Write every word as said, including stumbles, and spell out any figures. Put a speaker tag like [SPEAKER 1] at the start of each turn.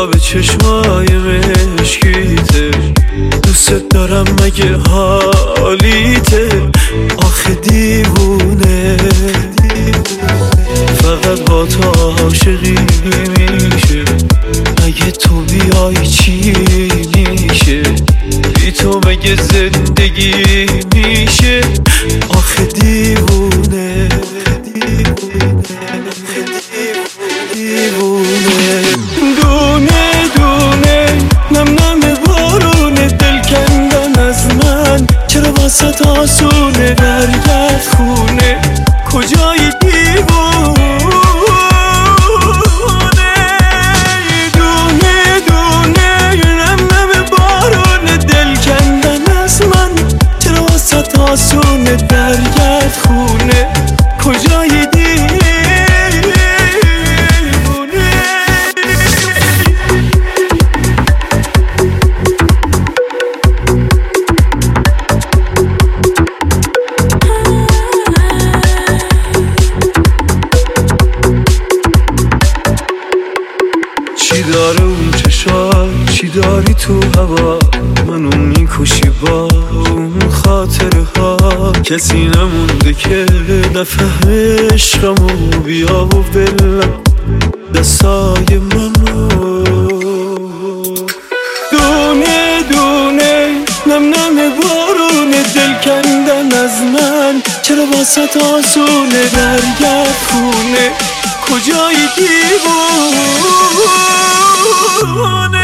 [SPEAKER 1] آب چشمای مشکیته، دوست دارم مگه حالیته؟ آخه دیوونه فقط با تو عاشقی میشه، اگه تو بیای چی میشه؟ بی تو مگه زندگی میشه؟ آخه دیوونه دیوونه دونه دونه نم نم بارون دل کندن از من، چرا واسه آسونه برگرد خونه؟ کجای دیوونه دونه دونه نم نم بارون دل کندن از من، چرا واسه آسونه برگرد خونه؟ کجای دیوونه چی داره اون چشات، چی داری تو هوا، منو میکشی با اون خاطره ها. کسی نمونده که نفهم عشقمو، بیا و بلم دستای منو. دونه دونه نم نم بارون دل کندن از من، چرا واسه آسونه برگرد خونه؟ کجای دیوونه